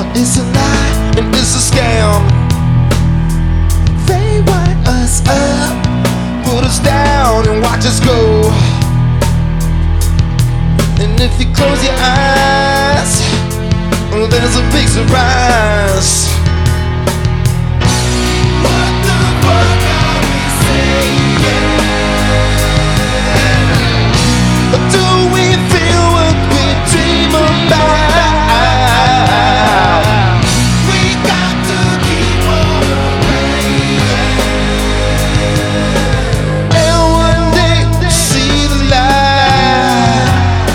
It's a lie and it's a scam. They wind us up, put us down and watch us go. And if you close your eyes, well, there's a big surprise. What the fuck are we saying? Do we feel what we dream about? We got to keep on praying, and one day see the light.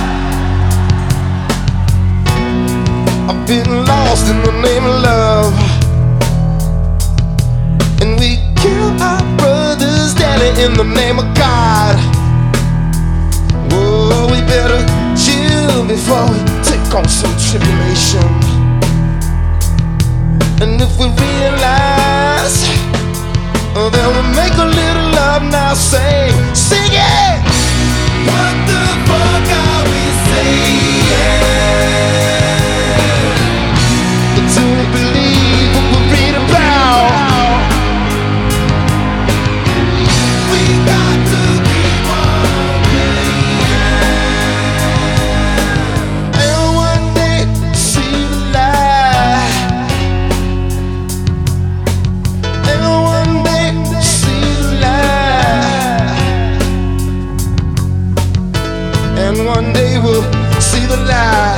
I've been lost in the name of love, and we kill our brothers daily in the name of God. Whoa, we better chill before we take on some tribulation. And if we realize, then we'll make a little love now. Sing it! What the fuck are we saying? Do we believe what we read about? We got to keep on praying, and one day see the light. And one day see the light. And one day we'll see the light.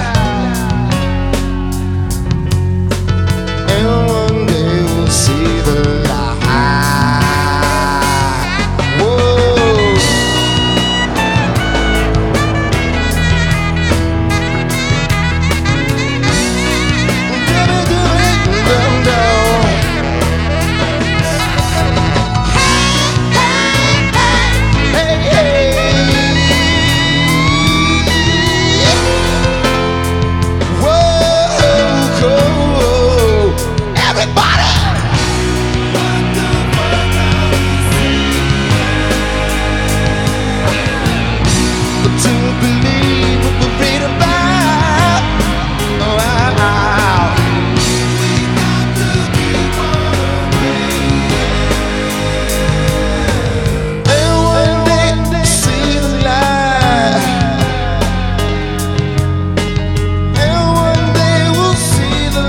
And one day we'll see the light. Whoa. Hey, hey. Whoa, everybody. Do you believe what we read about? Oh, wow. We got to keep on praying, and one day see the light. And one day we'll see the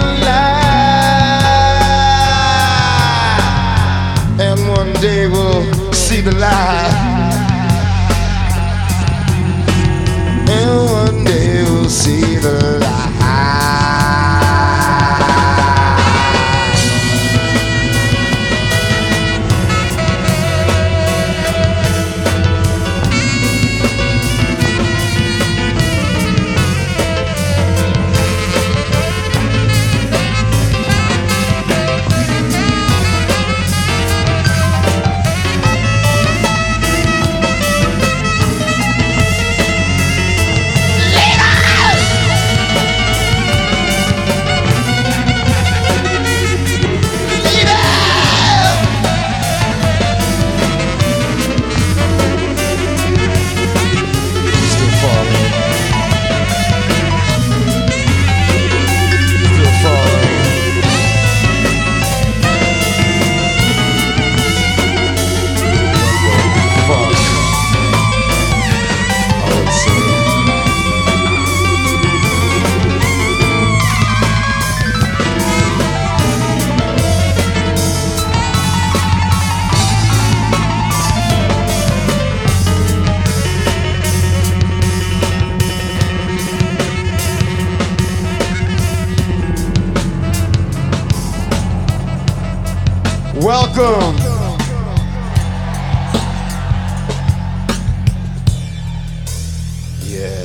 light. And one day we'll see the light. And one day we'll see the light. Welcome. Yeah.